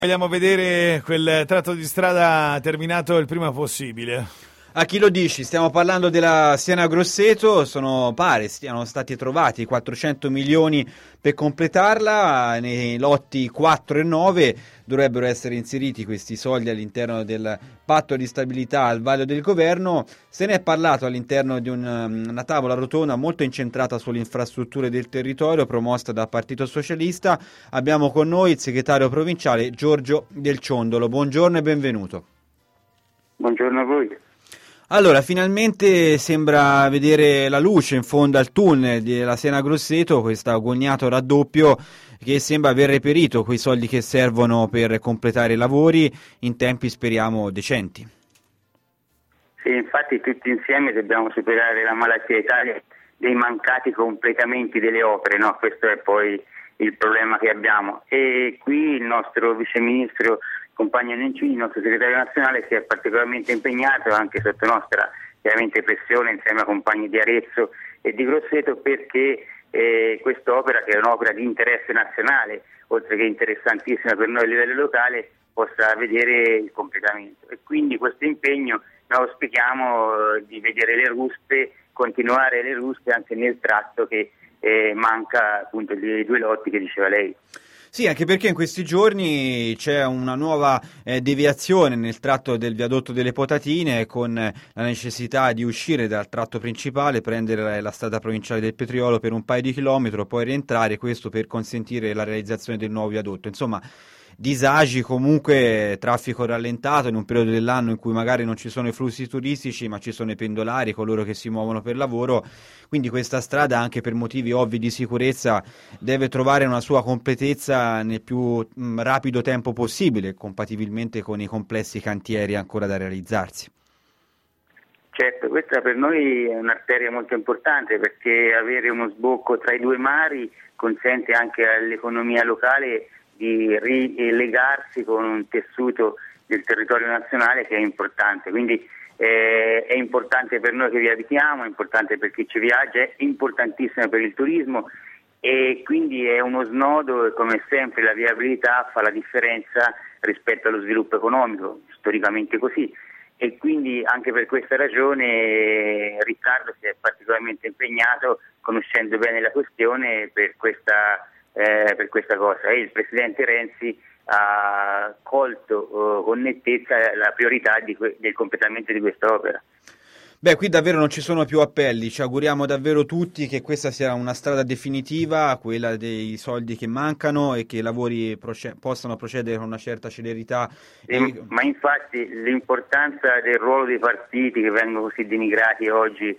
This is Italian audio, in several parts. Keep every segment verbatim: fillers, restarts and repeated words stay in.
Vogliamo vedere quel tratto di strada terminato il prima possibile. A chi lo dici? Stiamo parlando della Siena-Grosseto, sono pare siano stati trovati quattrocento milioni per completarla, nei lotti quattro e nove dovrebbero essere inseriti questi soldi all'interno del patto di stabilità al vaglio del governo. Se ne è parlato all'interno di un, una tavola rotonda molto incentrata sulle infrastrutture del territorio, promossa dal Partito Socialista. Abbiamo con noi il segretario provinciale Giorgio Del Ciondolo. Buongiorno e benvenuto. Buongiorno a voi. Allora, finalmente sembra vedere la luce in fondo al tunnel della Siena-Grosseto, questo agognato raddoppio che sembra aver reperito quei soldi che servono per completare i lavori in tempi, speriamo, decenti. Sì, infatti tutti insieme dobbiamo superare la malattia Italia dei mancati completamenti delle opere, no? Questo è poi il problema che abbiamo. E qui il nostro viceministro Compagno Nencini, il nostro segretario nazionale, si è particolarmente impegnato anche sotto nostra chiaramente pressione insieme a compagni di Arezzo e di Grosseto perché eh, quest'opera, che è un'opera di interesse nazionale, oltre che interessantissima per noi a livello locale, possa vedere il completamento. E quindi questo impegno noi auspichiamo eh, di vedere le ruspe, continuare le ruspe anche nel tratto che eh, manca appunto dei due lotti che diceva lei. Sì, anche perché in questi giorni c'è una nuova eh, deviazione nel tratto del viadotto delle Potatine con eh, la necessità di uscire dal tratto principale, prendere la strada provinciale del Petriolo per un paio di chilometri, poi rientrare, questo per consentire la realizzazione del nuovo viadotto. Insomma, disagi, comunque traffico rallentato in un periodo dell'anno in cui magari non ci sono i flussi turistici ma ci sono i pendolari, coloro che si muovono per lavoro, quindi questa strada anche per motivi ovvi di sicurezza deve trovare una sua completezza nel più mh, rapido tempo possibile, compatibilmente con i complessi cantieri ancora da realizzarsi. Certo, questa per noi è un'arteria molto importante perché avere uno sbocco tra i due mari consente anche all'economia locale di rilegarsi con un tessuto del territorio nazionale che è importante, quindi eh, è importante per noi che vi abitiamo, è importante per chi ci viaggia, è importantissimo per il turismo e quindi è uno snodo e come sempre la viabilità fa la differenza rispetto allo sviluppo economico, storicamente così. E quindi anche per questa ragione Riccardo si è particolarmente impegnato, conoscendo bene la questione, per questa Eh, per questa cosa e il presidente Renzi ha colto eh, con nettezza la priorità di que- del completamento di questa opera. Beh, qui davvero non ci sono più appelli, ci auguriamo davvero tutti che questa sia una strada definitiva, quella dei soldi che mancano e che i lavori proce- possano procedere con una certa celerità. E, e... Ma infatti l'importanza del ruolo dei partiti che vengono così denigrati oggi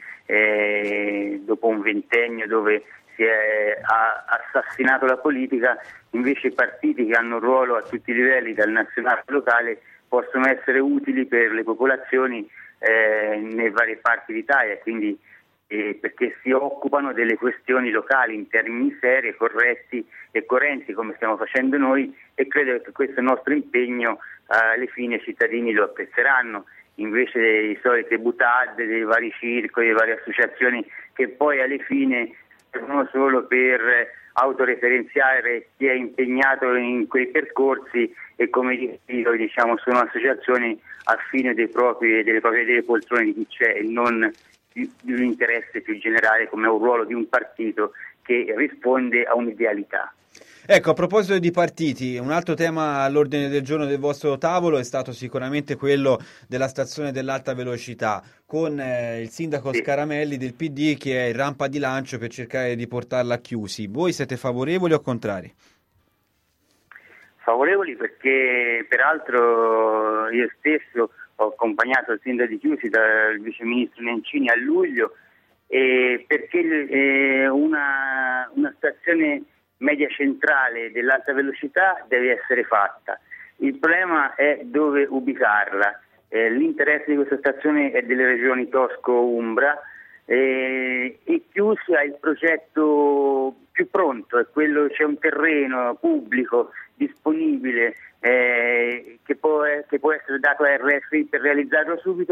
eh, dopo un ventennio dove si è ha assassinato la politica, invece i partiti che hanno un ruolo a tutti i livelli, dal nazionale al locale, possono essere utili per le popolazioni eh, nelle varie parti d'Italia, quindi eh, perché si occupano delle questioni locali in termini seri, corretti e coerenti come stiamo facendo noi e credo che questo nostro impegno eh, alle fine i cittadini lo apprezzeranno, invece dei solite butade, dei vari circoli, delle varie associazioni che poi alle fine servono solo per autoreferenziare chi è impegnato in quei percorsi e come dico, diciamo, sono associazioni a fine dei propri, delle proprie delle poltrone di chi c'è e non di, di un interesse più generale come un ruolo di un partito che risponde a un'idealità. Ecco, a proposito di partiti, un altro tema all'ordine del giorno del vostro tavolo è stato sicuramente quello della stazione dell'alta velocità, con eh, il sindaco Sì. Scaramelli del P D che è in rampa di lancio per cercare di portarla a chiusi. Voi siete favorevoli o contrari? Favorevoli perché peraltro io stesso ho accompagnato il sindaco di Chiusi dal vice ministro Nencini a luglio e perché eh, una, una stazione media centrale dell'alta velocità deve essere fatta. Il problema è dove ubicarla. Eh, l'interesse di questa stazione è delle regioni Tosco-Umbra eh, e Chiusi ha il progetto più pronto, è quello, c'è un terreno pubblico disponibile eh, che, può, che può essere dato a R F I per realizzarlo subito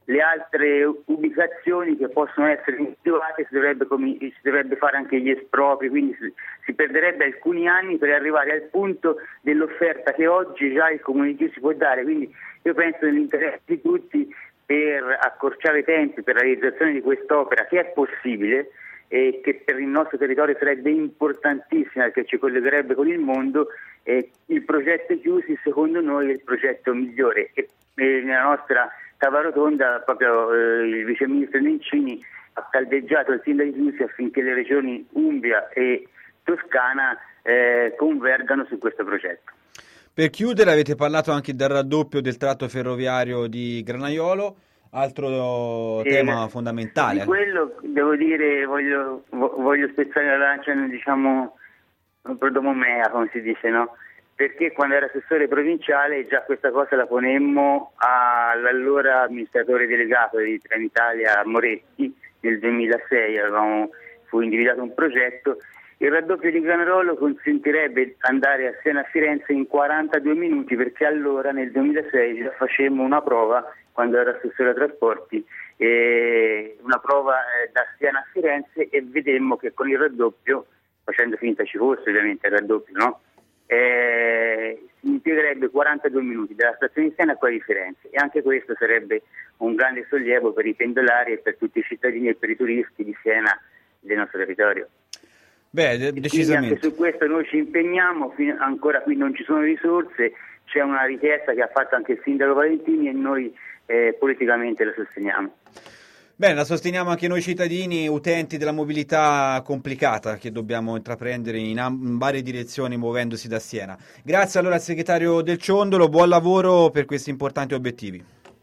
le altre ubicazioni che possono essere individuate si dovrebbe, si dovrebbe fare anche gli espropri, quindi si, si perderebbe alcuni anni per arrivare al punto dell'offerta che oggi già il Comune di Chiusi può dare. Quindi io penso nell'interesse di tutti, per accorciare i tempi per la realizzazione di quest'opera, che è possibile e che per il nostro territorio sarebbe importantissima perché ci collegherebbe con il mondo, eh, il progetto Chiusi secondo noi è il progetto migliore e, e nella nostra tavola rotonda proprio eh, il vice ministro Nencini ha caldeggiato il sindaco di Chiusi affinché le regioni Umbria e Toscana eh, convergano su questo progetto. Per chiudere, avete parlato anche del raddoppio del tratto ferroviario di Granaiolo, altro eh, tema fondamentale. Di quello devo dire, voglio, voglio spezzare la lancia, diciamo, prodomomea, come si dice, no? Perché quando era assessore provinciale già questa cosa la ponemmo all'allora amministratore delegato di Trenitalia Moretti nel duemilasei, avevamo, fu individuato un progetto. Il raddoppio di Granaiolo consentirebbe andare a Siena a Firenze in quarantadue minuti, perché allora nel duemilasei già facemmo una prova quando ero assessore ai trasporti, eh, una prova eh, da Siena a Firenze, e vedemmo che con il raddoppio, facendo finta ci fosse ovviamente il raddoppio, no? Eh, si impiegherebbe quarantadue minuti dalla stazione di Siena a quella di Firenze, e anche questo sarebbe un grande sollievo per i pendolari e per tutti i cittadini e per i turisti di Siena e del nostro territorio. Beh, decisamente. Anche su questo noi ci impegniamo, ancora qui non ci sono risorse, c'è una richiesta che ha fatto anche il sindaco Valentini e noi eh, politicamente la sosteniamo. Bene, la sosteniamo anche noi cittadini, utenti della mobilità complicata che dobbiamo intraprendere in, am- in varie direzioni muovendosi da Siena. Grazie allora al segretario Del Ciondolo, buon lavoro per questi importanti obiettivi.